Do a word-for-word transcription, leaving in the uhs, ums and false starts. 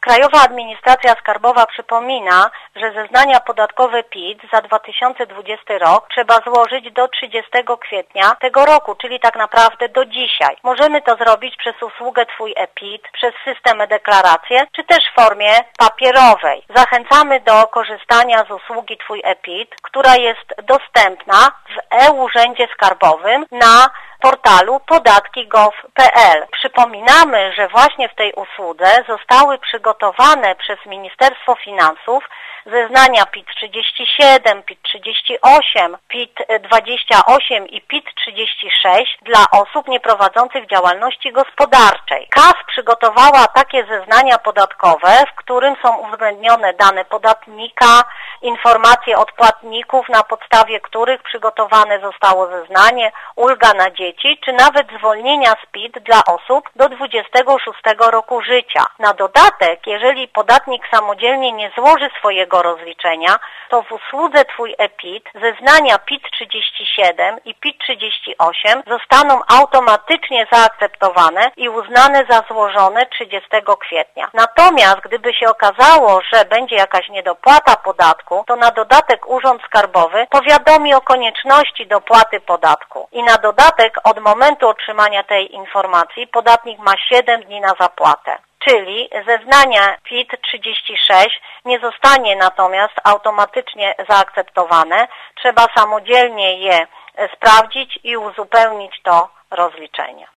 Krajowa Administracja Skarbowa przypomina, że zeznania podatkowe P I T za dwa tysiące dwudziesty rok trzeba złożyć do trzydziestego kwietnia tego roku, czyli tak naprawdę do dzisiaj. Możemy to zrobić przez usługę Twój e-PIT, przez system e-deklaracje, czy też w formie papierowej. Zachęcamy do korzystania z usługi Twój e-PIT, która jest dostępna w e-Urzędzie Skarbowym na portalu podatki kropka gov kropka p l. Przypominamy, że właśnie w tej usłudze zostały przygotowane przez Ministerstwo Finansów zeznania P I T trzydzieści siedem, P I T trzydzieści osiem, P I T dwadzieścia osiem i P I T trzydzieści sześć dla osób nieprowadzących działalności gospodarczej. K A S przygotowała takie zeznania podatkowe, w którym są uwzględnione dane podatnika, informacje od płatników, na podstawie których przygotowane zostało zeznanie, ulga na dzieci, czy nawet zwolnienia z P I T dla osób do dwudziestego szóstego roku życia. Na dodatek, jeżeli podatnik samodzielnie nie złoży swojego rozliczenia, to w usłudze Twój e-PIT zeznania P I T trzydzieści siedem i P I T trzydzieści osiem zostaną automatycznie zaakceptowane i uznane za złożone trzydziestego kwietnia. Natomiast gdyby się okazało, że będzie jakaś niedopłata podatku, to na dodatek Urząd Skarbowy powiadomi o konieczności dopłaty podatku. I na dodatek od momentu otrzymania tej informacji podatnik ma siedem dni na zapłatę. Czyli zeznania P I T trzydzieści sześć nie zostanie natomiast automatycznie zaakceptowane. Trzeba samodzielnie je sprawdzić i uzupełnić to rozliczenie.